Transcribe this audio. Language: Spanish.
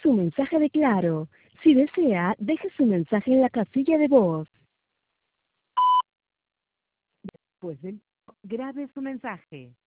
su mensaje de Claro. Si desea, deje su mensaje en la casilla de voz. Después del grabe su mensaje.